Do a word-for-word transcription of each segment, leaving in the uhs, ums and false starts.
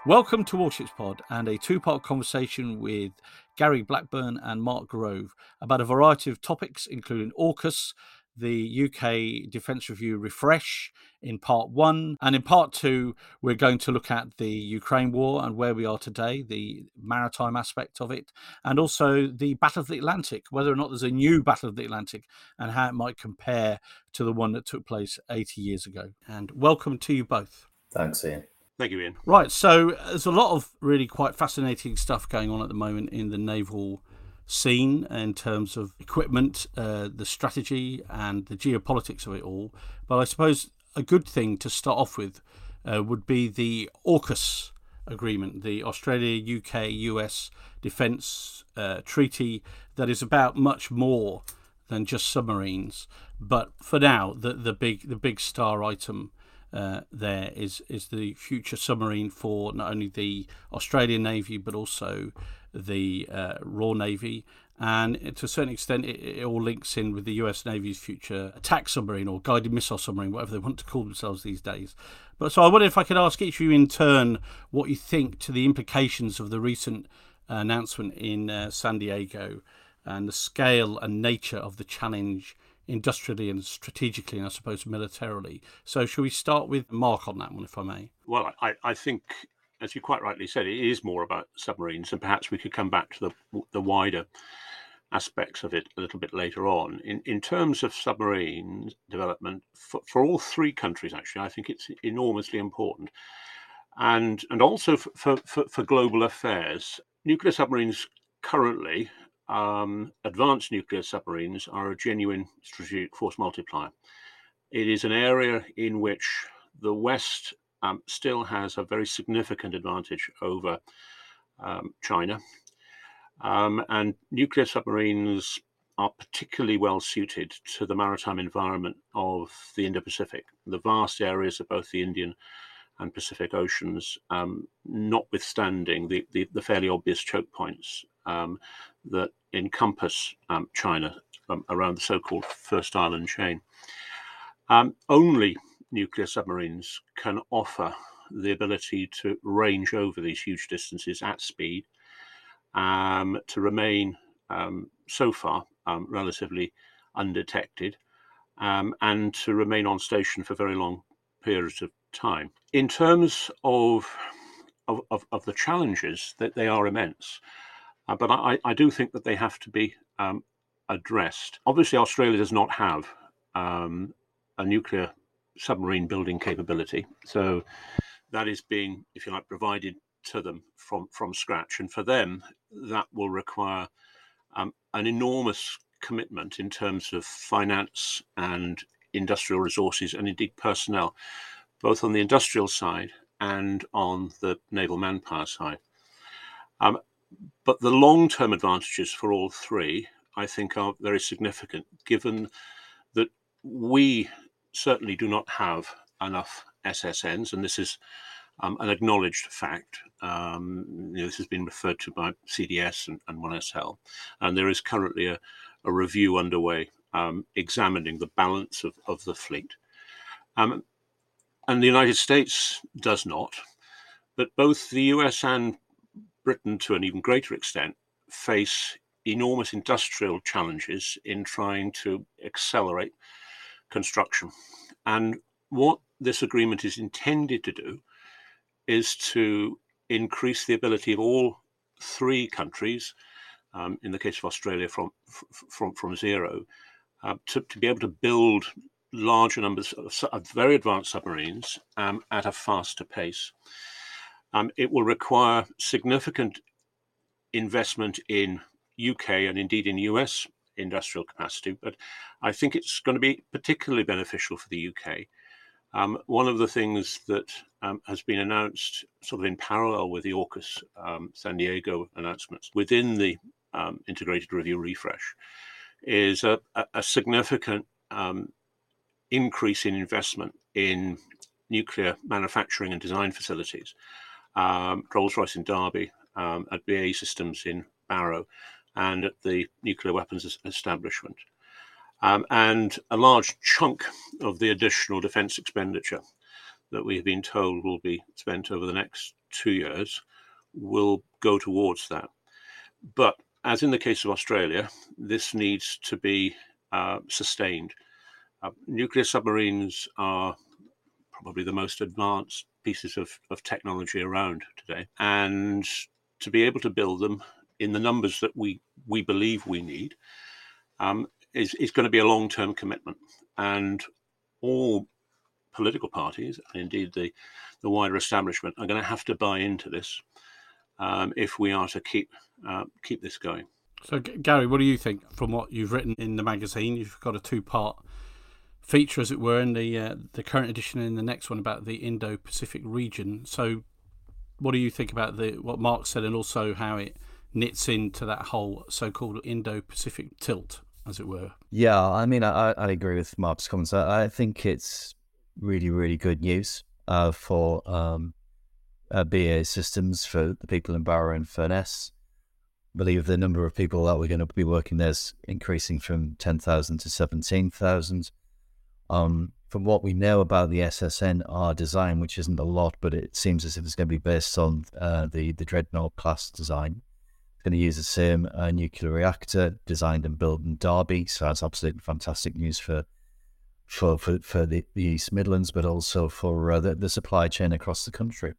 Welcome to Warships Pod and a two-part conversation with Gary Blackburn and Mark Grove about a variety of topics, including AUKUS, the U K Defence Review Refresh in part one. And in part two, we're going to look at the Ukraine war and where we are today, the maritime aspect of it, and also the Battle of the Atlantic, whether or not there's a new Battle of the Atlantic and how it might compare to the one that took place eighty years ago. And welcome to you both. Thanks, Ian. Thank you, Ian. Right, so there's a lot of really quite fascinating stuff going on at the moment in the naval scene in terms of equipment, uh, the strategy and the geopolitics of it all. But I suppose a good thing to start off with uh, would be the AUKUS agreement, the Australia, U K, U S defence uh, treaty that is about much more than just submarines. But for now, the, the big the big star item Uh, there is is the future submarine for not only the Australian Navy but also the uh, Royal Navy, and to a certain extent it, it all links in with the U S Navy's future attack submarine or guided missile submarine, whatever they want to call themselves these days. But so I wonder if I could ask each of you in turn what you think to the implications of the recent uh, announcement in uh, San Diego and the scale and nature of the challenge industrially and strategically, and I suppose militarily. So shall we start with Mark on that one, if I may? Well, I, I think, as you quite rightly said, it is more about submarines, and perhaps we could come back to the the wider aspects of it a little bit later on. In in terms of submarine development, for, for all three countries, actually, I think it's enormously important. And and also for, for, for global affairs, nuclear submarines currently, Um, advanced nuclear submarines are a genuine strategic force multiplier. It is an area in which the West um, still has a very significant advantage over um, China. Um, and nuclear submarines are particularly well suited to the maritime environment of the Indo-Pacific, the vast areas of both the Indian and Pacific Oceans, um, notwithstanding the, the, the fairly obvious choke points um, that encompass um, China um, around the so-called First Island chain. Um, only nuclear submarines can offer the ability to range over these huge distances at speed, um, to remain um, so far um, relatively undetected, um, and to remain on station for very long periods of time. In terms of of, of, of the challenges, that they are immense, uh, but I, I do think that they have to be um, addressed. Obviously, Australia does not have um, a nuclear submarine building capability, so that is being, if you like, provided to them from, from scratch, and for them, that will require um, an enormous commitment in terms of finance and industrial resources and indeed personnel, both on the industrial side and on the naval manpower side. Um, but the long-term advantages for all three, I think, are very significant, given that we certainly do not have enough S S Ns, and this is um, an acknowledged fact. Um, you know, this has been referred to by C D S and, and one S L, and there is currently a, a review underway um, examining the balance of, of the fleet. Um, and the United States does not, but both the U S and Britain, to an even greater extent, face enormous industrial challenges in trying to accelerate construction. And what this agreement is intended to do is to increase the ability of all three countries, um, in the case of Australia from from from zero, uh, to, to be able to build larger numbers of, of very advanced submarines um, at a faster pace. Um, it will require significant investment in U K and indeed in U S industrial capacity, but I think it's going to be particularly beneficial for the U K. Um, one of the things that um, has been announced sort of in parallel with the AUKUS um, San Diego announcements within the um, Integrated Review Refresh is a, a, a significant um, increase in investment in nuclear manufacturing and design facilities. Um, Rolls-Royce in Derby, um, at B A E Systems in Barrow, and at the Nuclear Weapons Establishment. Um, and a large chunk of the additional defence expenditure that we have been told will be spent over the next two years will go towards that. But as in the case of Australia, this needs to be uh, sustained. Uh, nuclear submarines are probably the most advanced pieces of, of technology around today. And to be able to build them in the numbers that we, we believe we need um, is, is going to be a long-term commitment. And all political parties, and indeed the, the wider establishment, are going to have to buy into this um, if we are to keep uh, keep this going. So, Gary, what do you think from what you've written in the magazine? You've got a two-part feature, as it were, in the uh, the current edition and the next one about the Indo-Pacific region. So what do you think about the what Mark said, and also how it knits into that whole so-called Indo-Pacific tilt, as it were? Yeah, I mean, I, I agree with Mark's comments. I, I think it's really, really good news uh, for um, uh, B A E Systems, for the people in Barrow and Furness. I believe the number of people that we're going to be working there is increasing from ten thousand to seventeen thousand. Um, from what we know about the S S N R design, which isn't a lot, but it seems as if it's going to be based on uh, the, the Dreadnought class design. It's going to use the same uh, nuclear reactor designed and built in Derby, so that's absolutely fantastic news for for for, for the, the East Midlands, but also for uh, the, the supply chain across the country.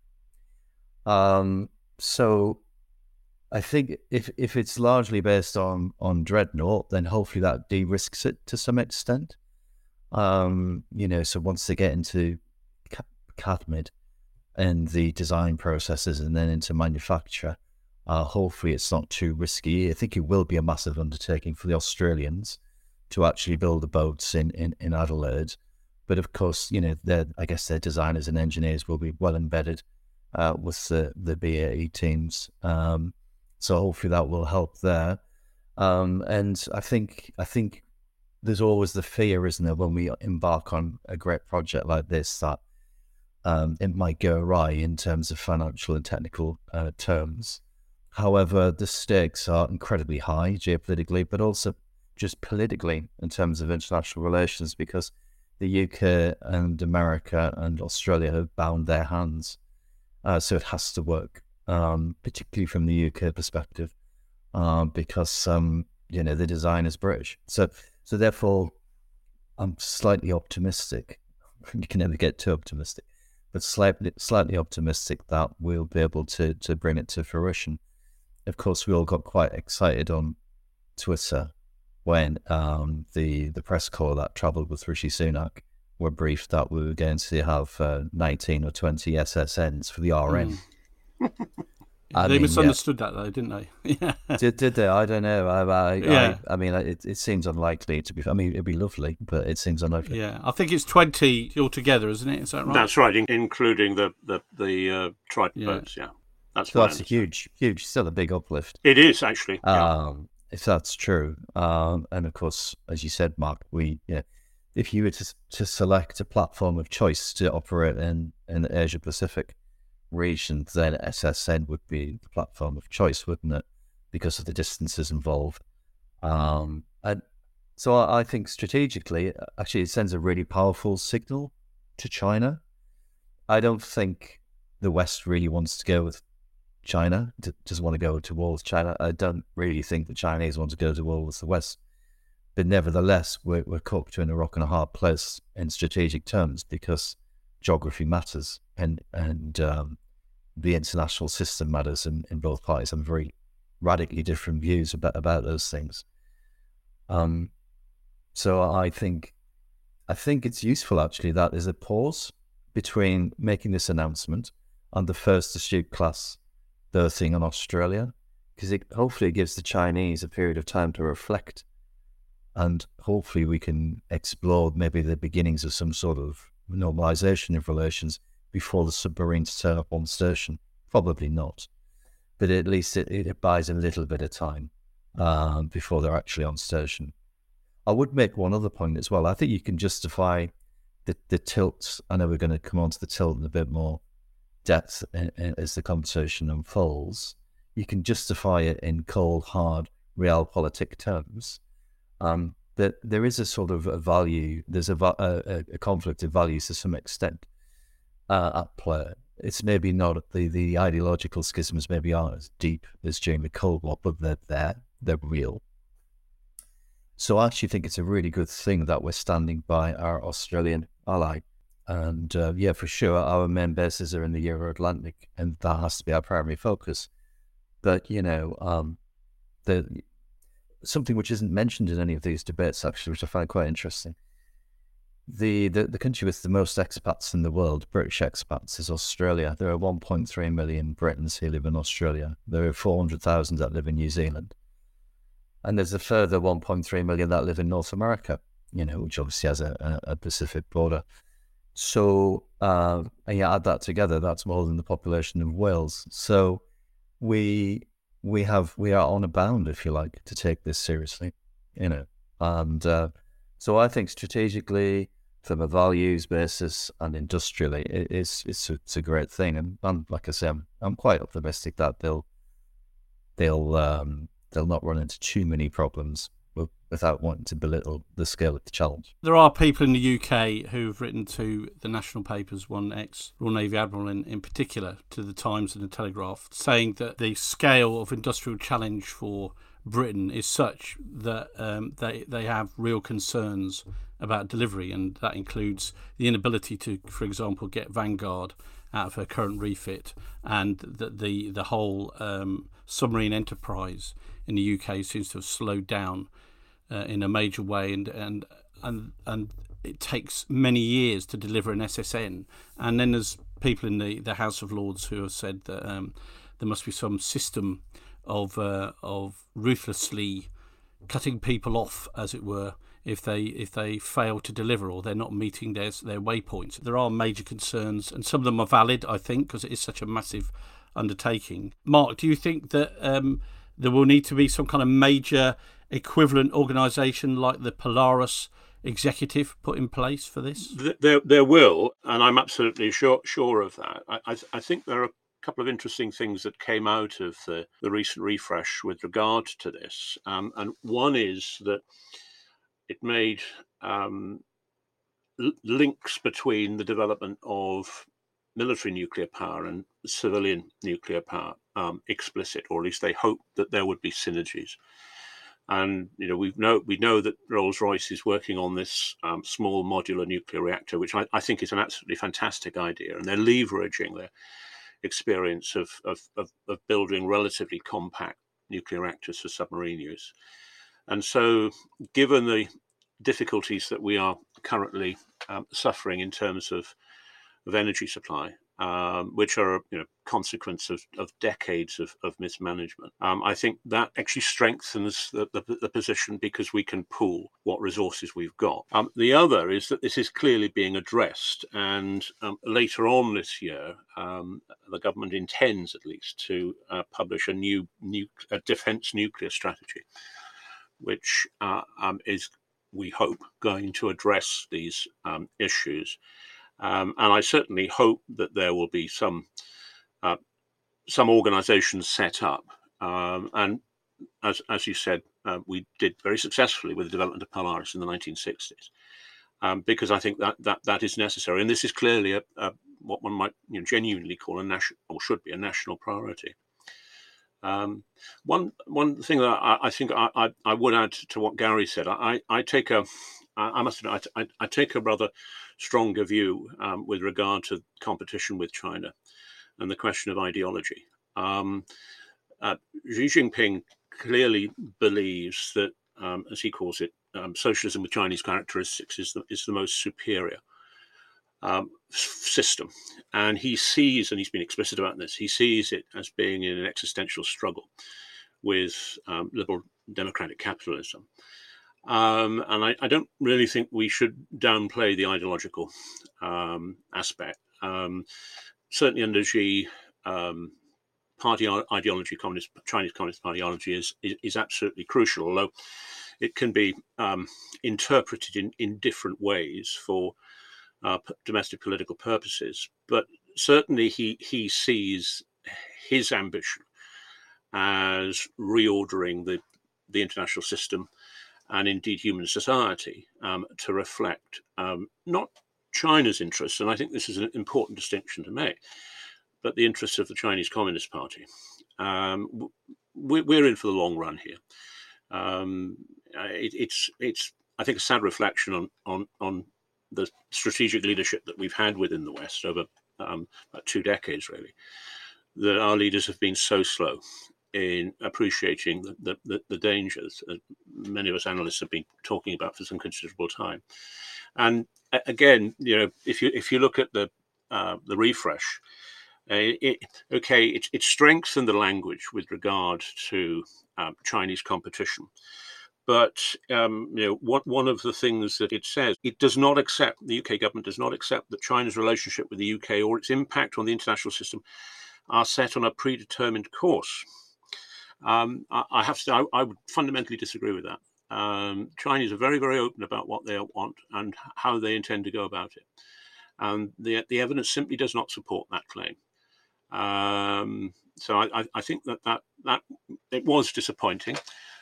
Um, so I think if if it's largely based on on Dreadnought, then hopefully that de-risks it to some extent. Um, you know, so once they get into C A D M I D and the design processes and then into manufacture, uh, hopefully it's not too risky. I think it will be a massive undertaking for the Australians to actually build the boats in, in, in Adelaide. But of course, you know, their, I guess their designers and engineers will be well embedded uh, with the, the B A E teams. Um, so hopefully that will help there. Um, and I think, I think, there's always the fear, isn't there, when we embark on a great project like this, that um, it might go awry in terms of financial and technical uh, terms. However, the stakes are incredibly high geopolitically, but also just politically in terms of international relations, because the U K and America and Australia have bound their hands. Uh, so it has to work, um, particularly from the U K perspective, uh, because, um, you know, the design is British. So So therefore, I'm slightly optimistic. You can never get too optimistic, but slightly, slightly optimistic that we'll be able to to bring it to fruition. Of course, we all got quite excited on Twitter when um, the the press corps that travelled with Rishi Sunak were briefed that we were going to have uh, nineteen or twenty S S Ns for the R N. Mm. I they mean, misunderstood yeah. that, though, didn't they? Yeah. Did, did they? I don't know. I, I, yeah. I, I mean, it, it seems unlikely to be. I mean, it'd be lovely, but it seems unlikely. Yeah, I think it's twenty altogether, isn't it? Is that right? That's right, in, including the the the uh, Trident yeah. boats. Yeah, that's so that's a huge, huge, still a big uplift. It is actually. Um, yeah. If that's true, um, and of course, as you said, Mark, we yeah, if you were to to select a platform of choice to operate in in the Asia Pacific region, then S S N would be the platform of choice, wouldn't it? Because of the distances involved. Um, and so I, I think strategically, actually, it sends a really powerful signal to China. I don't think the West really wants to go with China, doesn't want to go to war with China. I don't really think the Chinese want to go to war with the West. But nevertheless, we're, we're caught between a rock and a hard place in strategic terms, because geography matters, and and um, the international system matters, and, and both parties have very radically different views about, about those things. Um, so I think I think it's useful, actually, that there's a pause between making this announcement and the first Astute class berthing on Australia, because it hopefully gives the Chinese a period of time to reflect, and hopefully we can explore maybe the beginnings of some sort of normalization of relations before the submarines turn up on station. Probably not, but at least it, it buys a little bit of time um, before they're actually on station. I would make one other point as well. I think you can justify the, the tilt. I know we're going to come on to the tilt in a bit more depth in, in, as the conversation unfolds. You can justify it in cold, hard, realpolitik terms. Um, that there is a sort of a value, there's a, a, a conflict of values to some extent uh, at play. it's maybe not the, the ideological schisms maybe aren't as deep as during the Cold War, but they're there, they're real. So I actually think it's a really good thing that we're standing by our Australian ally. And uh, yeah, for sure, our main bases are in the Euro-Atlantic, and that has to be our primary focus. But, you know, um, the something which isn't mentioned in any of these debates, actually, which I find quite interesting. The, the, the country with the most expats in the world, British expats, is Australia. There are one point three million Britons who live in Australia. There are four hundred thousand that live in New Zealand. And there's a further one point three million that live in North America, you know, which obviously has a, a, a Pacific border. So, uh, and you add that together, that's more than the population of Wales. So we we have we are on a bound, if you like, to take this seriously, you know. And uh, so I think strategically, from a values basis and industrially, it, it's it's a, it's a great thing. And, and like I say, I'm, I'm quite optimistic that they'll they'll um, they'll not run into too many problems without wanting to belittle the scale of the challenge. There are people in the U K who've written to the national papers, one ex-Royal Navy Admiral in, in particular, to the Times and the Telegraph, saying that the scale of industrial challenge for Britain is such that um, they, they have real concerns about delivery, and that includes the inability to, for example, get Vanguard out of her current refit, and that the, the whole um, submarine enterprise in the U K seems to have slowed down Uh, in a major way, and, and and and it takes many years to deliver an S S N. And then there's people in the, the House of Lords who have said that um, there must be some system of uh, of ruthlessly cutting people off, as it were, if they if they fail to deliver or they're not meeting their their waypoints. There are major concerns, and some of them are valid, I think, because it is such a massive undertaking. Mark, do you think that um, there will need to be some kind of major equivalent organisation like the Polaris executive put in place for this? There, there will, and I'm absolutely sure sure of that. I, I, I think there are a couple of interesting things that came out of the, the recent refresh with regard to this, um, and one is that it made um, l- links between the development of military nuclear power and civilian nuclear power um, explicit, or at least they hoped that there would be synergies. And you know, we know we know that Rolls-Royce is working on this um, small modular nuclear reactor, which I, I think is an absolutely fantastic idea, and they're leveraging their experience of of, of of building relatively compact nuclear reactors for submarine use. And so, given the difficulties that we are currently um, suffering in terms of of energy supply, um, which are you know consequence of, of decades of, of mismanagement. Um, I think that actually strengthens the, the, the position because we can pool what resources we've got. Um, the other is that this is clearly being addressed, and um, later on this year, um, the government intends at least to uh, publish a new, new a defence nuclear strategy, which uh, um, is, we hope, going to address these um, issues. Um, and I certainly hope that there will be some uh, some organisations set up. Um, and as as you said, uh, we did very successfully with the development of Polaris in the nineteen sixties, um, because I think that, that that is necessary. And this is clearly a, a what one might you know, genuinely call a national, or should be a national priority. Um, one one thing that I, I think I, I, I would add to what Gary said, I, I take a I must admit, I, I take a rather stronger view um, with regard to competition with China and the question of ideology. Um, uh, Xi Jinping clearly believes that, um, as he calls it, um, socialism with Chinese characteristics is the, is the most superior um, system. And he sees, and he's been explicit about this, he sees it as being in an existential struggle with um, liberal democratic capitalism. Um, and I, I don't really think we should downplay the ideological um, aspect. Um, certainly under Xi, um, party ideology, communist Chinese Communist Party ideology is, is, is absolutely crucial, although it can be um, interpreted in, in different ways for uh, domestic political purposes. But certainly he, he sees his ambition as reordering the, the international system and indeed human society um, to reflect um, not China's interests, and I think this is an important distinction to make, but the interests of the Chinese Communist Party. Um, we're in for the long run here. Um, it, it's it's I think a sad reflection on on on the strategic leadership that we've had within the West over um, about two decades, really, that our leaders have been so slow in appreciating the, the, the, the dangers that many of us analysts have been talking about for some considerable time. And again, you know, if you if you look at the uh, the refresh, uh, it, okay, it, it strengthened the language with regard to um, Chinese competition. But um, you know, what, one of the things that it says, it does not accept, the U K government does not accept that China's relationship with the U K or its impact on the international system are set on a predetermined course. Um, I, I have to say, I, I would fundamentally disagree with that. Um, Chinese are very, very open about what they want and how they intend to go about it. And the the evidence simply does not support that claim. Um, so I, I think that, that that it was disappointing.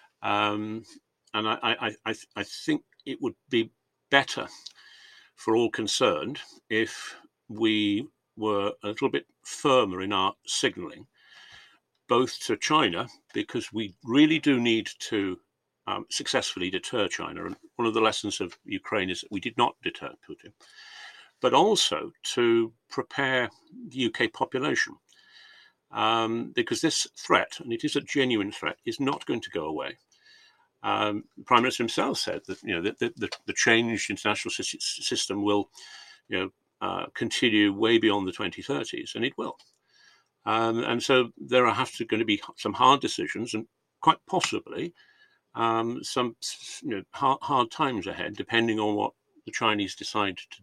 Um, and I, I, I, I think it would be better for all concerned if we were a little bit firmer in our signalling, both to China, because we really do need to um, successfully deter China. And one of the lessons of Ukraine is that we did not deter Putin, but also to prepare the U K population. Um, because this threat, and it is a genuine threat, is not going to go away. Um, the Prime Minister himself said that you know the, the, the changed international system will, you know, uh, continue way beyond the twenty thirties, and it will. Um, and so there are have to going to be some hard decisions, and quite possibly um, some you know, hard, hard times ahead, depending on what the Chinese decide to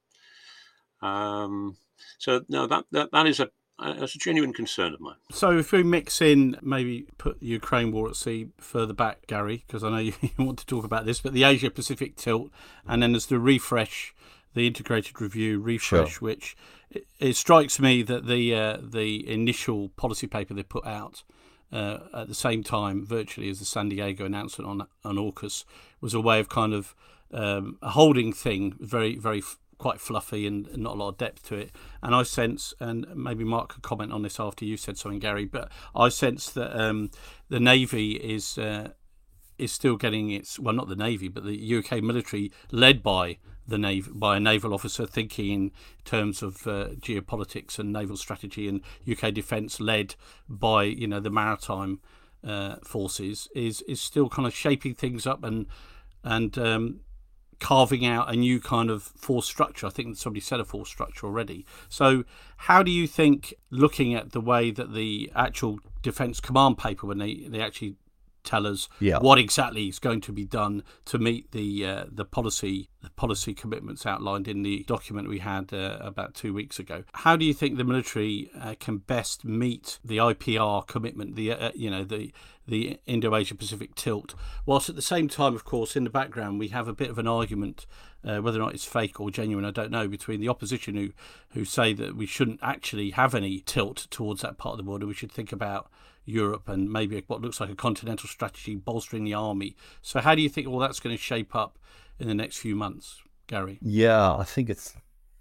do. Um, so no, that that that is a That's a genuine concern of mine. So if we mix in, maybe put the Ukraine war at sea further back, Gary, because I know you want to talk about this, but the Asia-Pacific tilt, and then there's the refresh, the integrated review refresh, sure. which it, it strikes me that the uh, the initial policy paper they put out uh, at the same time, virtually as the San Diego announcement on, on AUKUS, was a way of kind of um, a holding thing, very, very quite fluffy and not a lot of depth to it. And I sense, and maybe Mark could comment on this after you said something, Gary, but I sense that um, the Navy is uh, is still getting its, well, not the Navy, but the U K military led by the Navy, by a naval officer thinking in terms of uh, geopolitics and naval strategy, and U K defence led by, you know, the maritime uh, forces is is still kind of shaping things up and and um, carving out a new kind of force structure. I think somebody said a force structure already. So how do you think, looking at the way that the actual Defence Command paper, when they, they actually tell us yeah. what exactly is going to be done to meet the uh, the policy the policy commitments outlined in the document we had uh, about two weeks ago, how do you think the military uh, can best meet the I P R commitment, the uh, you know the the Indo-Asia Pacific tilt, whilst at the same time, of course, in the background we have a bit of an argument, uh, whether or not it's fake or genuine, I don't know, between the opposition who who say that we shouldn't actually have any tilt towards that part of the world, and we should think about Europe and maybe what looks like a continental strategy, bolstering the army. So how do you think all that's going to shape up in the next few months, Gary? Yeah, I think it's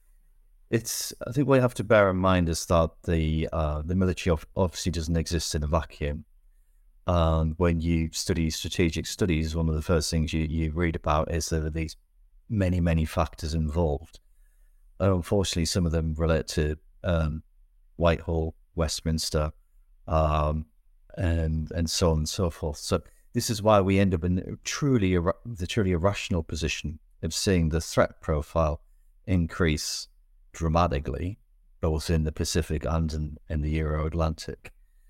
it's. I think what you have to bear in mind is that the uh, the military obviously doesn't exist in a vacuum. And when you study strategic studies, one of the first things you, you read about is that there are these many, many factors involved. And unfortunately, some of them relate to um, Whitehall, Westminster, um, and and so on and so forth. So this is why we end up in truly the truly irrational position of seeing the threat profile increase dramatically, both in the Pacific and in, in the Euro-Atlantic.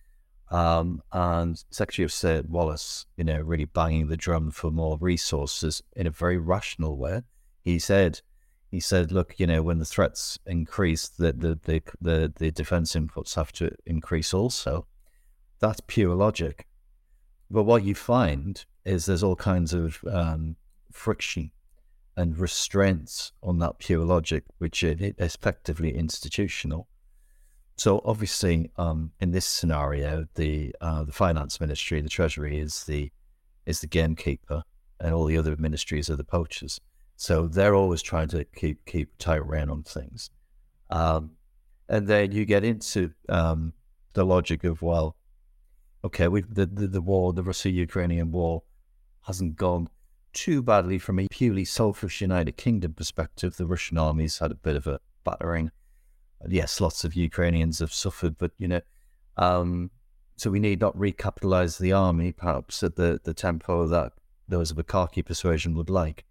Um, and Secretary of State Wallace, you know, really banging the drum for more resources in a very rational way. He said, he said, look, you know, when the threats increase, the the the the, the defence inputs have to increase also. That's pure logic. But what you find is there's all kinds of um, friction and restraints on that pure logic, which is effectively institutional. So obviously, um, in this scenario, the uh, the finance ministry, the treasury, is the is the gamekeeper, and all the other ministries are the poachers. So they're always trying to keep keep tight rein on things. Um, And then you get into um, the logic of, well, okay, we've, the, the, the war, the Russia-Ukrainian war hasn't gone too badly from a purely selfish United Kingdom perspective. The Russian army's had a bit of a battering. Yes, lots of Ukrainians have suffered, but, you know, um, so we need not recapitalize the army, perhaps at the, the tempo that those of a Kharki persuasion would like.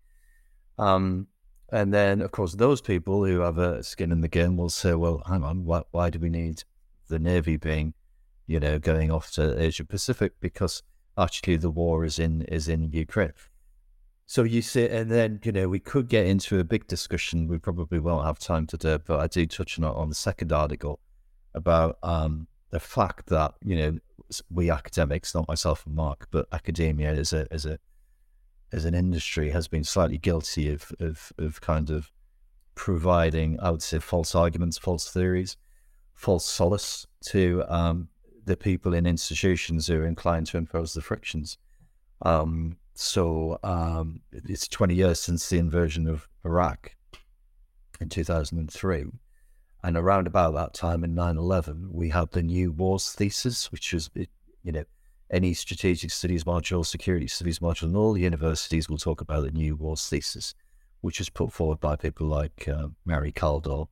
Um, and then, of course, those people who have a skin in the game will say, well, hang on, why, why do we need the Navy being, you know, going off to Asia Pacific? Because actually the war is in is in Ukraine. So you see, and then, you know, we could get into a big discussion. We probably won't have time to do it, but I do touch on it on the second article about um, the fact that, you know, we academics, not myself and Mark, but academia as a as a as an industry has been slightly guilty of of, of kind of providing, I would say, false arguments, false theories, false solace to um, the people in institutions who are inclined to impose the frictions. Um, so um, it's twenty years since the invasion of Iraq in two thousand three. And around about that time in nine eleven, we had the New Wars thesis, which was, you know, any strategic studies module, security studies module, and all the universities will talk about the New Wars thesis, which was put forward by people like uh, Mary Kaldor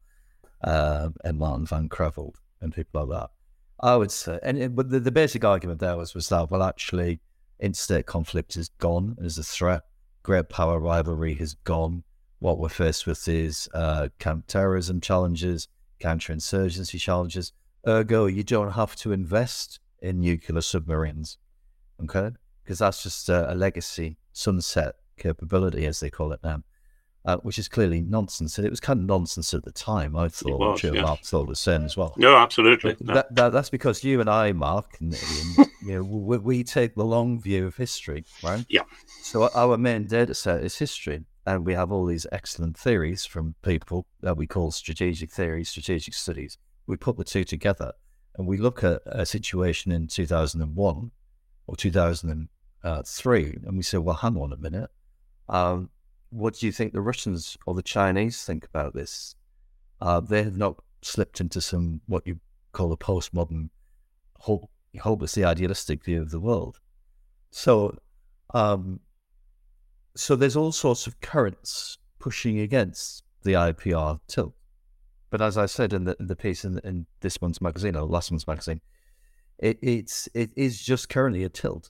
uh, and Martin van Creveld and people like that. I would say, and but the, the basic argument there was, was that, well, actually, interstate conflict is gone as a threat. Great power rivalry has gone. What we're faced with is uh, counter-terrorism challenges, counterinsurgency challenges. Ergo, you don't have to invest in nuclear submarines, okay? Because that's just a, a legacy sunset capability, as they call it now, uh, which is clearly nonsense. And it was kind of nonsense at the time, I thought. Was, I'm sure yes. Mark thought the same as well. No, absolutely. But No. That, that, that's because you and I, Mark, and, and, you know, we, we take the long view of history, right? Yeah. So our main data set is history. And we have all these excellent theories from people that we call strategic theories, strategic studies. We put the two together and we look at a situation in two thousand one or two thousand three and we say, well, hang on a minute. Um, what do you think the Russians or the Chinese think about this? Uh, they have not slipped into some, what you call a postmodern, hope, hopelessly idealistic view of the world. So, um, So there's all sorts of currents pushing against the I P R tilt. But as I said in the, in the piece in, in this month's magazine, or last month's magazine, it, it's, it is just currently a tilt.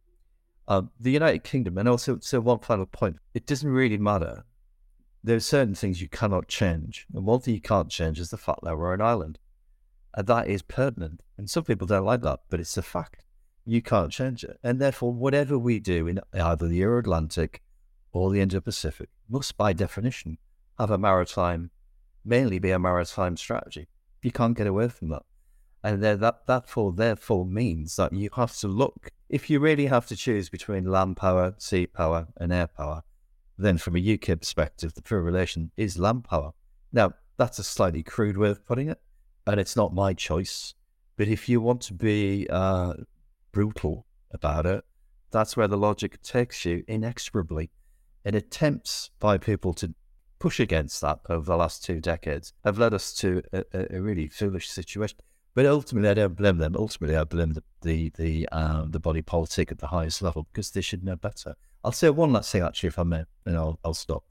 Um, the United Kingdom, and also, so one final point, it doesn't really matter. There are certain things you cannot change. And one thing you can't change is the fact that we're an island. And that is pertinent. And some people don't like that, but it's a fact. You can't change it. And therefore, whatever we do in either the Euro-Atlantic or the Indo-Pacific must, by definition, have a maritime, mainly be a maritime strategy. You can't get away from that. And that, that for, therefore means that you have to look, if you really have to choose between land power, sea power, and air power, then from a U K perspective, the pure relation is land power. Now, that's a slightly crude way of putting it, and it's not my choice. But if you want to be uh, brutal about it, that's where the logic takes you inexorably. And attempts by people to push against that over the last two decades have led us to a, a, a really foolish situation. But ultimately, I don't blame them. Ultimately, I blame the the the, um, the body politic at the highest level because they should know better. I'll say one last thing, actually, if I may, and I'll, I'll stop.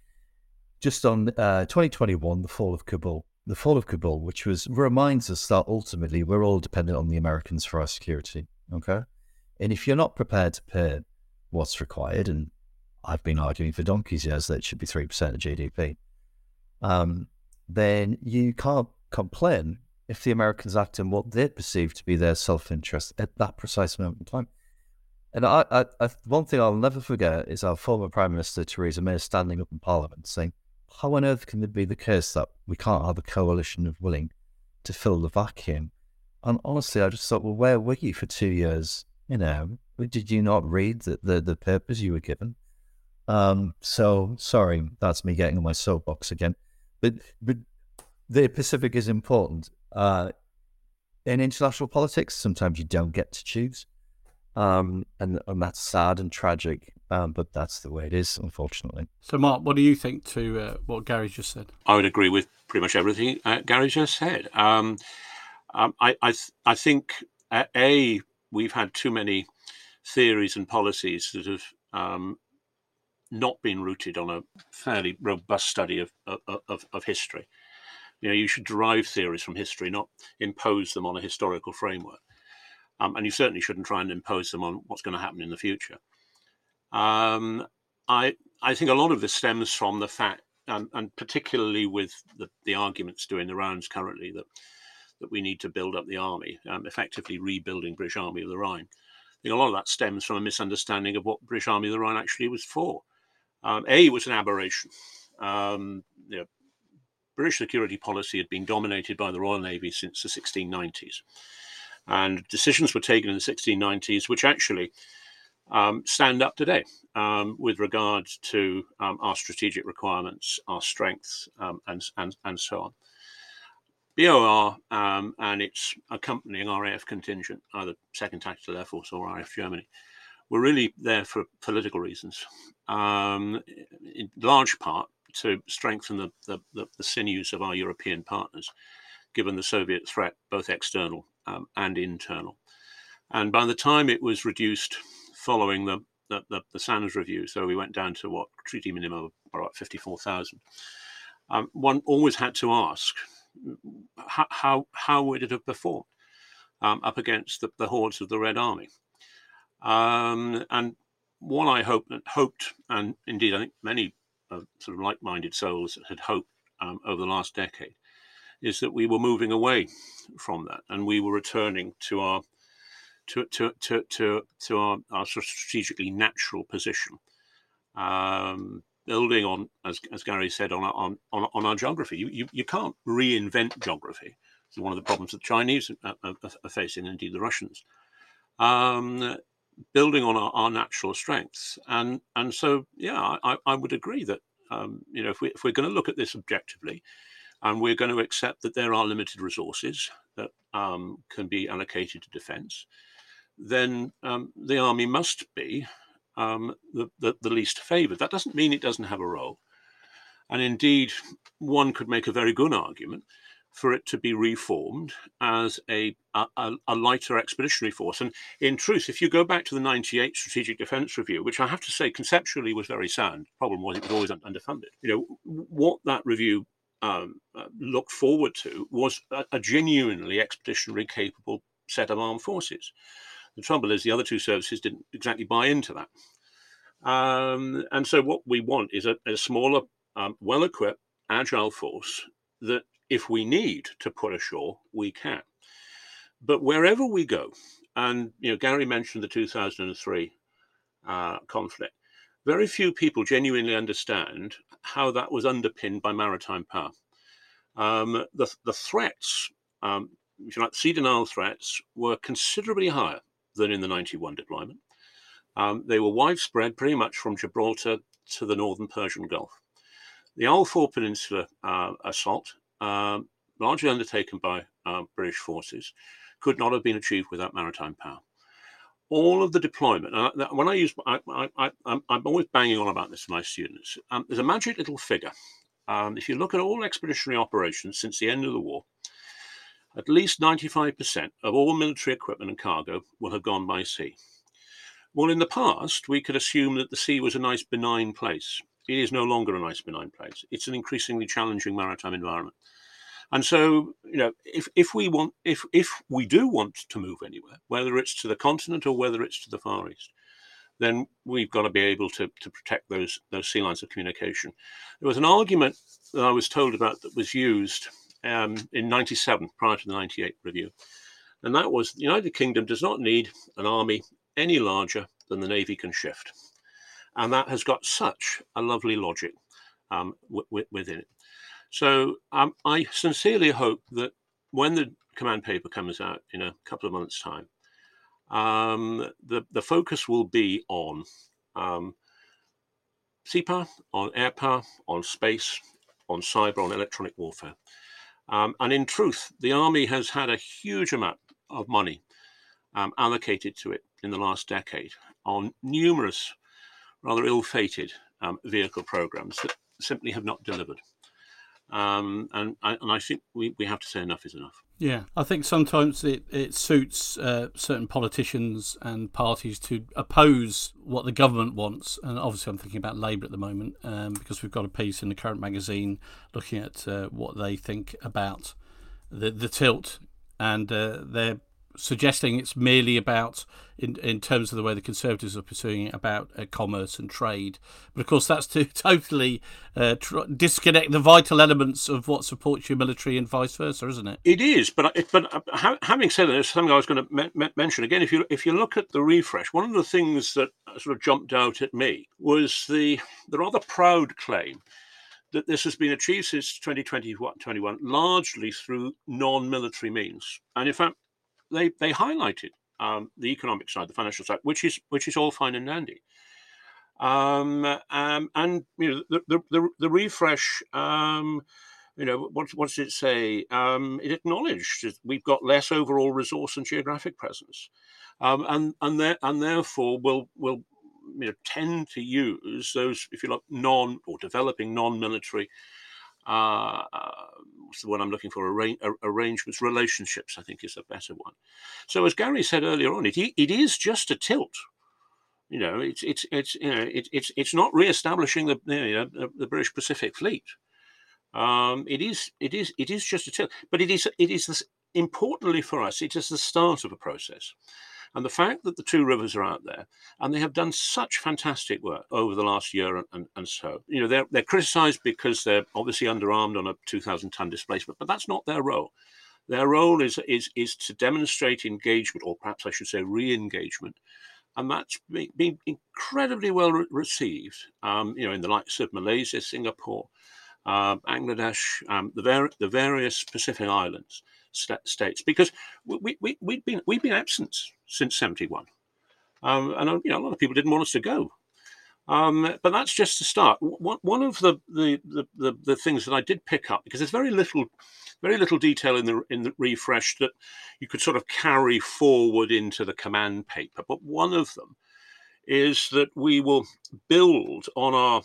Just on uh, twenty twenty-one, the fall of Kabul. The fall of Kabul, which was reminds us that ultimately we're all dependent on the Americans for our security, okay? And if you're not prepared to pay what's required, and I've been arguing for donkey's years that it should be three percent of G D P, um, then you can't complain if the Americans act in what they perceive to be their self-interest at that precise moment in time. And I, I, I, one thing I'll never forget is our former Prime Minister, Theresa May, standing up in Parliament saying, how on earth can it be the case that we can't have a coalition of willing to fill the vacuum? And honestly, I just thought, well, where were you for two years? You know, did you not read the, the, the papers you were given? Um, so, sorry, that's me getting on my soapbox again. But, but the Pacific is important. Uh, in international politics, sometimes you don't get to choose. Um, and, and that's sad and tragic, um, but that's the way it is, unfortunately. So, Mark, what do you think to uh, what Gary just said? I would agree with pretty much everything uh, Gary just said. Um, um, I I, th- I think uh, a we've had too many theories and policies that have um, not been rooted on a fairly robust study of, of of of history. You know, you should derive theories from history, not impose them on a historical framework. Um, and you certainly shouldn't try and impose them on what's going to happen in the future. Um, I I think a lot of this stems from the fact, and, and particularly with the, the arguments doing the rounds currently, that that we need to build up the army, um, effectively rebuilding British Army of the Rhine. I think a lot of that stems from a misunderstanding of what British Army of the Rhine actually was for. Um, a, it was an aberration. Um, you know, British security policy had been dominated by the Royal Navy since the sixteen nineties. And decisions were taken in the sixteen nineties, which actually um, stand up today um, with regard to um, our strategic requirements, our strengths, um, and, and, and so on. B O R um, and its accompanying R A F contingent, either Second Tactical Air Force or R A F Germany, were really there for political reasons, um, in large part to strengthen the, the, the, the sinews of our European partners, given the Soviet threat, both external um, and internal. And by the time it was reduced following the, the, the, the Sands review, so we went down to what, treaty minimum of about fifty-four thousand, um, one always had to ask, how, how, how would it have performed um, up against the, the hordes of the Red Army? Um, and what I hope, hoped, and indeed I think many uh, sort of like-minded souls had hoped um, over the last decade, is that we were moving away from that, and we were returning to our to to to to, to our, our sort of strategically natural position, um, building on, as as Gary said, on our, on on on our geography. You you, you can't reinvent geography. It's one of the problems that the Chinese are, are, are facing, and indeed the Russians. Um, building on our, our natural strengths, and and so yeah, I, I would agree that um, you know if we if we're going to look at this objectively, and we're going to accept that there are limited resources that um, can be allocated to defence, then um, the army must be um, the, the, the least favoured. That doesn't mean it doesn't have a role. And indeed, one could make a very good argument for it to be reformed as a, a, a lighter expeditionary force. And in truth, if you go back to the ninety-eight Strategic Defence Review, which I have to say conceptually was very sound, the problem was it was always underfunded. You know, what that review um, uh, looked forward to was a, a genuinely expeditionary capable set of armed forces. The trouble is the other two services didn't exactly buy into that. Um, and so what we want is a, a smaller, um, well-equipped, agile force that if we need to put ashore, we can. But wherever we go, and you know, Gary mentioned the two thousand three uh, conflict, very few people genuinely understand how that was underpinned by maritime power. Um, the, the threats, um, if you like, sea denial threats, were considerably higher than in the ninety-one deployment. Um, they were widespread pretty much from Gibraltar to the northern Persian Gulf. The Al-Four Peninsula uh, assault, um, largely undertaken by uh, British forces, could not have been achieved without maritime power. All of the deployment, uh, when I use, I, I, I, I'm always banging on about this to my students. Um, there's a magic little figure. Um, if you look at all expeditionary operations since the end of the war, at least ninety-five percent of all military equipment and cargo will have gone by sea. Well, in the past, we could assume that the sea was a nice, benign place. It is no longer a nice, benign place. It's an increasingly challenging maritime environment. And so, you know, if, if we want, if if we do want to move anywhere, whether it's to the continent or whether it's to the Far East, then we've got to be able to, to protect those those sea lines of communication. There was an argument that I was told about that was used um, in ninety-seven, prior to the ninety-eight review, and that was the United Kingdom does not need an army any larger than the Navy can shift. And that has got such a lovely logic um, w- w- within it. So um, I sincerely hope that when the command paper comes out in a couple of months' time, um, the, the focus will be on um, sea power, on air power, on space, on cyber, on electronic warfare. Um, and in truth, the Army has had a huge amount of money um, allocated to it in the last decade on numerous rather ill-fated um, vehicle programs that simply have not delivered. Um, and, I, and I think we, we have to say enough is enough. Yeah, I think sometimes it, it suits uh, certain politicians and parties to oppose what the government wants. And obviously I'm thinking about Labour at the moment, um, because we've got a piece in the Current magazine looking at uh, what they think about the, the tilt. And uh, they're suggesting it's merely about, in in terms of the way the Conservatives are pursuing it, about uh, commerce and trade. But of course, that's to totally uh, tr- disconnect the vital elements of what supports your military and vice versa, isn't it? It is, but but having said that, there's something I was going to me- mention again. If you if you look at the refresh, one of the things that sort of jumped out at me was the the rather proud claim that this has been achieved since twenty twenty-one largely through non-military means, and in fact, they they highlighted um, the economic side, the financial side, which is which is all fine and dandy. Um, um, and you know the the the, the refresh. Um, you know what what does it say? Um, it acknowledged that we've got less overall resource and geographic presence, um, and and there and therefore will will you know tend to use those, if you like, non or developing non-military. Uh, uh, what's the word I'm looking for? Arra- arrangements, relationships, I think is a better one. So, as Gary said earlier on, it it is just a tilt. You know, it's it's it's you know it, it's it's not re-establishing the you know the, the British Pacific Fleet. Um, it is it is it is just a tilt, but it is it is this, importantly for us, it is the start of a process. And the fact that the two rivers are out there, and they have done such fantastic work over the last year and, and, and so, you know, they're they're criticised because they're obviously underarmed on a two thousand ton displacement, but that's not their role. Their role is is is to demonstrate engagement, or perhaps I should say re-engagement, and that's been incredibly well re- received. Um, you know, in the likes of Malaysia, Singapore, uh, Bangladesh, um, the var- the various Pacific Islands. States, because we we we've been we've been absent since seventy-one, um, and you know a lot of people didn't want us to go, um, but that's just the start. One one of the the, the the the things that I did pick up, because there's very little very little detail in the in the refresh that you could sort of carry forward into the command paper, but one of them is that we will build on our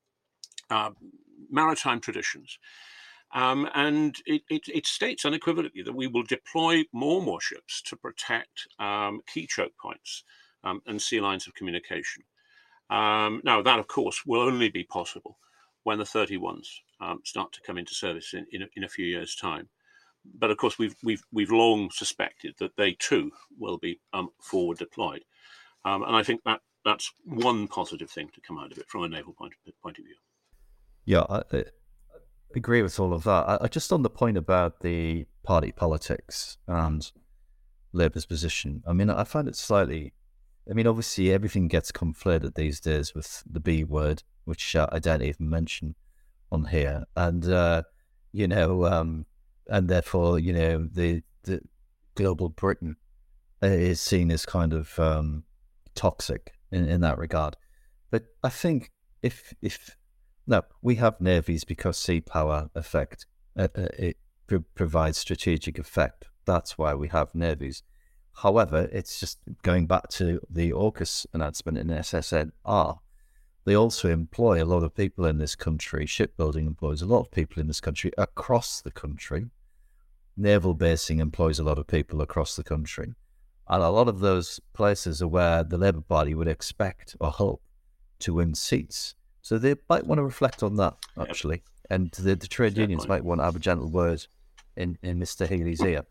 uh, maritime traditions. Um, and it, it, it states unequivocally that we will deploy more warships to protect um, key choke points um, and sea lines of communication. Um, now, that, of course, will only be possible when the thirty-ones um, start to come into service in, in, a, in a few years' time. But, of course, we've we've we've long suspected that they, too, will be um, forward deployed. Um, and I think that that's one positive thing to come out of it from a naval point of, point of view. Yeah, I, I agree with all of that. I, I just on the point about the party politics and Labour's position, I mean, I find it slightly, I mean, obviously everything gets conflated these days with the B word, which uh, I don't even mention on here. And, uh, you know, um, and therefore, you know, the, the global Britain is seen as kind of um, toxic in, in that regard. But I think if, if, no, we have navies because sea power effect, uh, uh, it pr- provides strategic effect. That's why we have navies. However, it's just going back to the AUKUS announcement in S S N R. They also employ a lot of people in this country. Shipbuilding employs a lot of people in this country across the country. Naval basing employs a lot of people across the country. And a lot of those places are where the Labour Party would expect or hope to win seats. So they might want to reflect on that, actually. Yep. And the, the trade Fair unions point. might want to have a gentle word in, in Mister Healy's ear.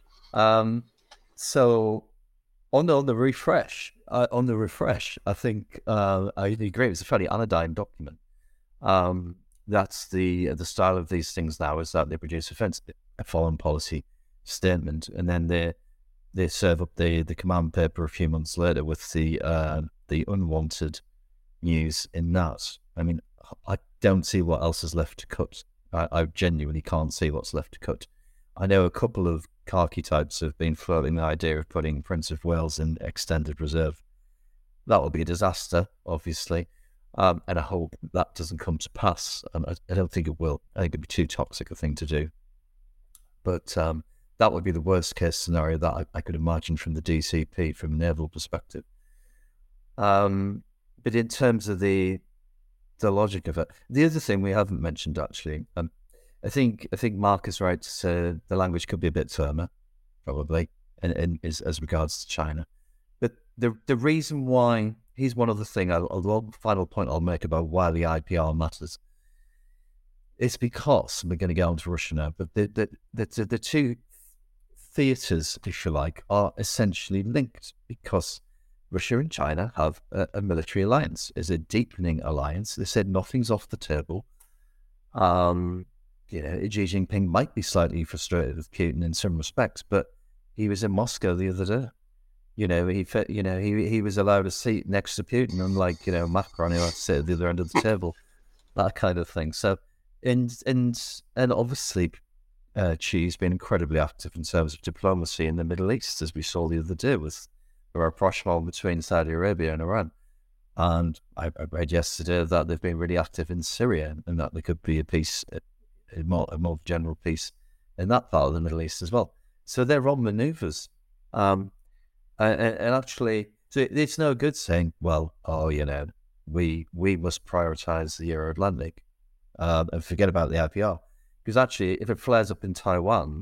Um, so on the, on the refresh, uh, on the refresh, I think uh, I agree. It's a fairly anodyne document. Um, that's the the style of these things now, is that they produce a, fence, a foreign policy statement, and then they they serve up the, the command paper a few months later with the uh, the unwanted news in that. I mean, I don't see what else is left to cut. I, I genuinely can't see what's left to cut. I know a couple of khaki types have been floating the idea of putting Prince of Wales in extended reserve. That will be a disaster, obviously, um, and I hope that doesn't come to pass. And I, I don't think it will. I think it'd be too toxic a thing to do. But um, that would be the worst case scenario that I, I could imagine from the D C P, from a naval perspective. Um, but in terms of the the logic of it, the other thing we haven't mentioned actually, um, I think I think Mark is right to say the language could be a bit firmer, probably, in, in as, as regards to China. But the the reason why, here's one other thing, I'll, I'll, final point I'll make about why the I P R matters. It's because, we're going to get on to Russia now, but the the the, the two theatres, if you like, are essentially linked, because Russia and China have a, a military alliance. It's a deepening alliance. They said nothing's off the table. Um, you know, Xi Jinping might be slightly frustrated with Putin in some respects, but he was in Moscow the other day. You know, he you know he he was allowed a seat next to Putin, unlike, you know, Macron, who had to sit at the other end of the table, that kind of thing. So, and and and obviously, uh, Xi's been incredibly active in terms of diplomacy in the Middle East, as we saw the other day with the rapprochement between Saudi Arabia and Iran. And I, I read yesterday that they've been really active in Syria, and that there could be a peace, a more, a more general peace in that part of the Middle East as well. So they're on manoeuvres. Um, and, and actually, so it's no good saying, well, oh, you know, we we must prioritize the Euro-Atlantic uh, and forget about the I P R. Because actually, if it flares up in Taiwan,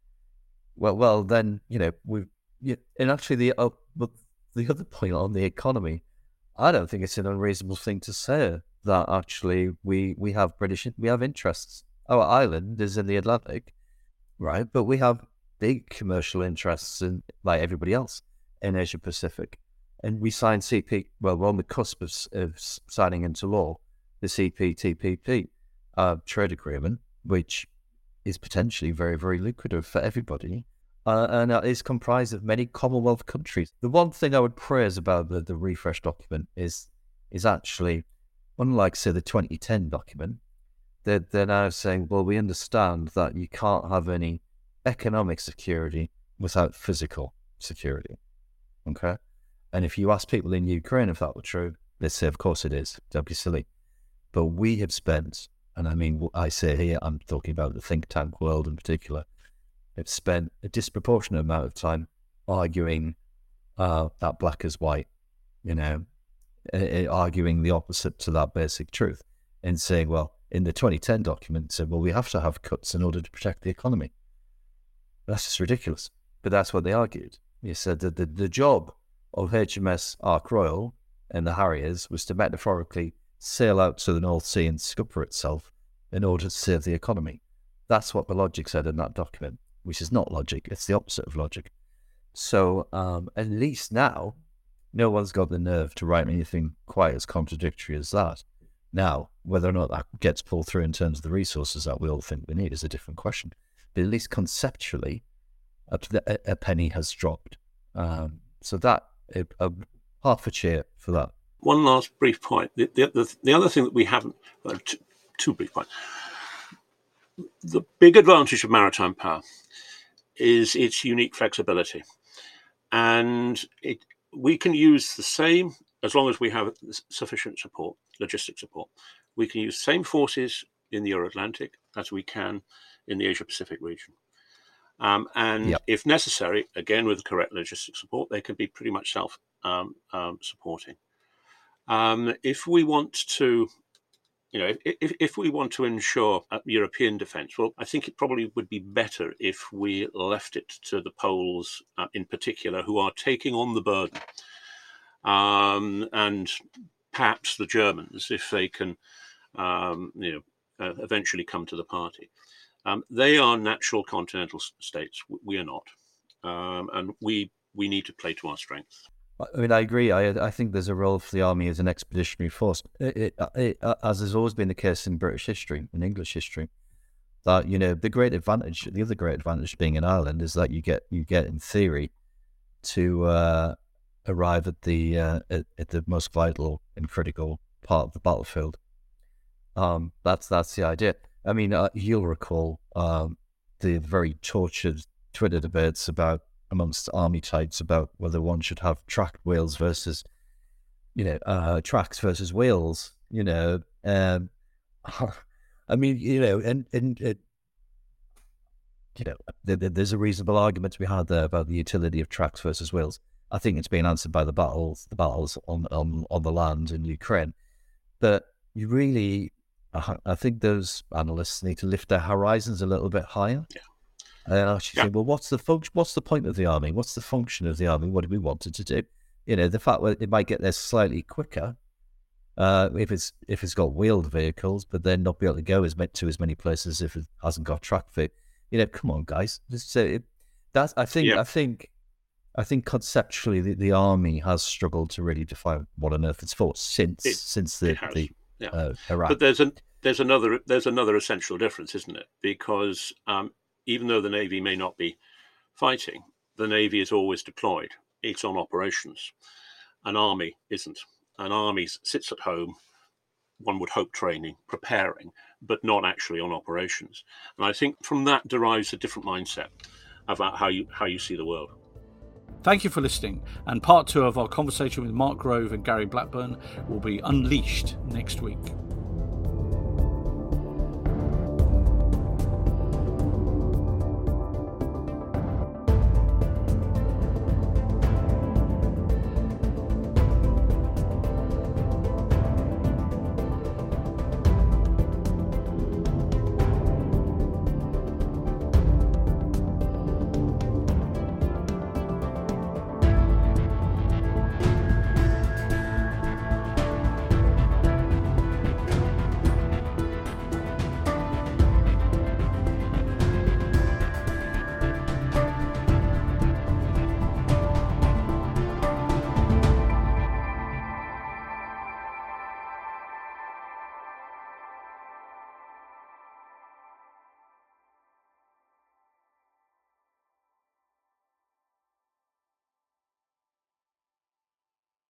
well, well, then, you know, we've, yeah, and actually the uh, but the other point on the economy, I don't think it's an unreasonable thing to say that actually we we have British we have interests. Our island is in the Atlantic, right? But we have big commercial interests in, like everybody else, in Asia Pacific, and we signed C P. Well, we're on the cusp of, of signing into law the C P T P P uh, trade agreement, which is potentially very, very lucrative for everybody. Uh, and uh, is comprised of many Commonwealth countries. The one thing I would praise about the, the refresh document is is actually, unlike, say, the twenty ten document, they're, they're now saying, well, we understand that you can't have any economic security without physical security. Okay? And if you ask people in Ukraine if that were true, they'd say, of course it is. Don't be silly. But we have spent, and I mean, I say here, I'm talking about the think tank world in particular, have spent a disproportionate amount of time arguing uh, that black is white, you know, uh, arguing the opposite to that basic truth, and saying, well, in the twenty ten document, said, well, we have to have cuts in order to protect the economy. That's just ridiculous. But that's what they argued. He said that the, the job of H M S Ark Royal and the Harriers was to metaphorically sail out to the North Sea and scupper itself in order to save the economy. That's what the logic said in that document, which is not logic. It's the opposite of logic. So um, at least now, no one's got the nerve to write anything quite as contradictory as that. Now, whether or not that gets pulled through in terms of the resources that we all think we need is a different question. But at least conceptually, a, a penny has dropped. Um, so that, a, a half a cheer for that. One last brief point. The, the, the, the other thing that we haven't, uh, two, two brief points. The big advantage of maritime power is its unique flexibility. And it, we can use the same, as long as we have sufficient support, logistic support, we can use the same forces in the Euro-Atlantic as we can in the Asia-Pacific region. Um, and yep. if necessary, again, with the correct logistic support, they can be pretty much self-supporting. Um, um, um, if we want to You know, if, if we want to ensure European defence, well, I think it probably would be better if we left it to the Poles uh, in particular, who are taking on the burden, um, and perhaps the Germans, if they can, um, you know, uh, eventually come to the party. Um, they are natural continental states. We are not, um, and we we need to play to our strengths. I mean, I agree. I I think there's a role for the army as an expeditionary force, it, it, it, as has always been the case in British history, in English history. That, you know, the great advantage, the other great advantage being in Ireland is that you get you get in theory to uh, arrive at the uh, at, at the most vital and critical part of the battlefield. Um, that's that's the idea. I mean, uh, you'll recall um, the very tortured Twitter debates about. amongst army types about whether one should have tracked wheels versus, you know, uh, tracks versus wheels, you know. Um, I mean, you know, and, and it, you know, there, there's a reasonable argument to be had there about the utility of tracks versus wheels. I think it's been answered by the battles, the battles on on, on the land in Ukraine. But you really, I think those analysts need to lift their horizons a little bit higher. Yeah. And actually yeah. say, well, what's the function? What's the point of the army? What's the function of the army? What do we want it to do? You know, the fact that it might get there slightly quicker uh, if it's if it's got wheeled vehicles, but then not be able to go as to as many places if it hasn't got track fit. You know, come on, guys. So it, that's I think yeah. I think I think conceptually the, the army has struggled to really define what on earth it's for since it, since the the yeah. uh, Iraq. But there's an there's another there's another essential difference, isn't it? Because um, even though the Navy may not be fighting, the Navy is always deployed. It's on operations. An army isn't. An army sits at home, one would hope training, preparing, but not actually on operations. And I think from that derives a different mindset about how you how you see the world. Thank you for listening, and part two of our conversation with Mark Grove and Gary Blackburn will be unleashed next week.